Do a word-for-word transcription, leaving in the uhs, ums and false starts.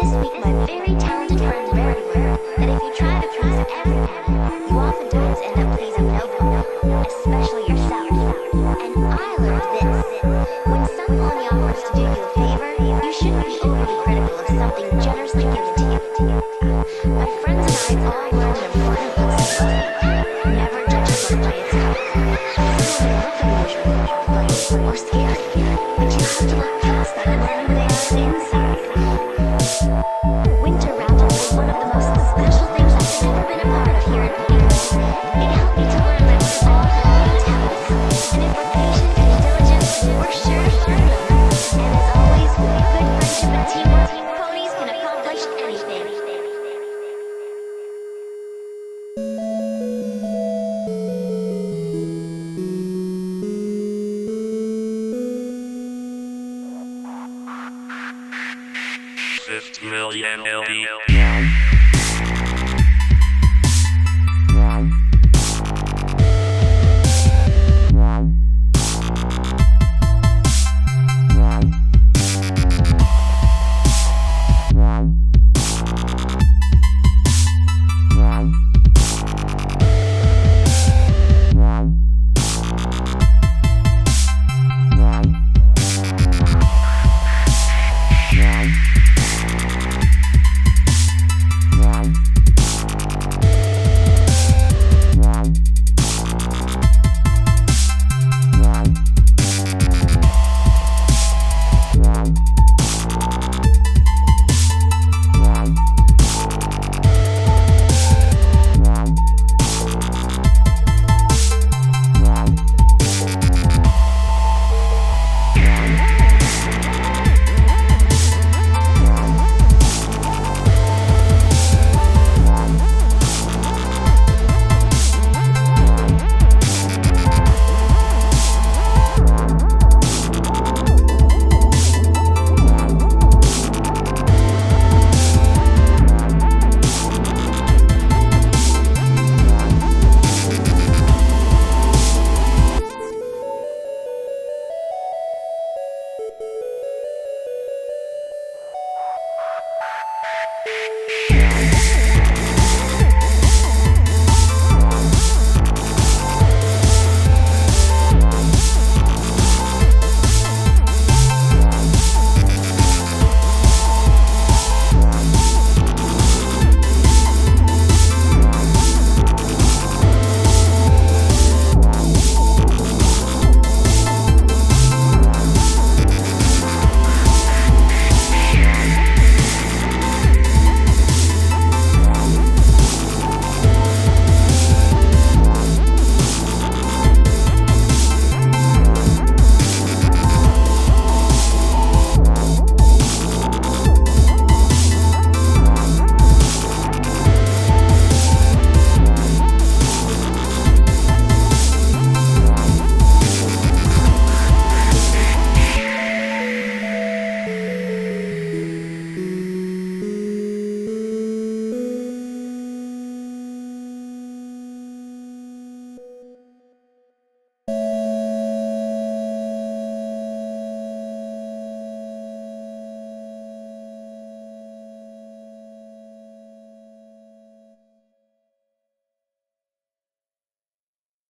this week my very talented friend Mary learned that if you try to please everyone, you oftentimes end up pleasing nobody, especially yourself. And I learned this: when someone offers to do you a favor, you shouldn't be overly critical of something generously given to you. My friends and I all learned an important lesson. Never judge a book by its cover. Some look unusual, funny, or scary, but you have to look past that and learn who they are inside. Winter Wrap is one of the most special things I've ever been a part of here at Phoenix. It helped me to learn that we all have unique talents, and if we're patient and diligent, we're sure to find them. And as always, with good friendship and teamwork, ponies can accomplish anything. Fifty million L D. Wow.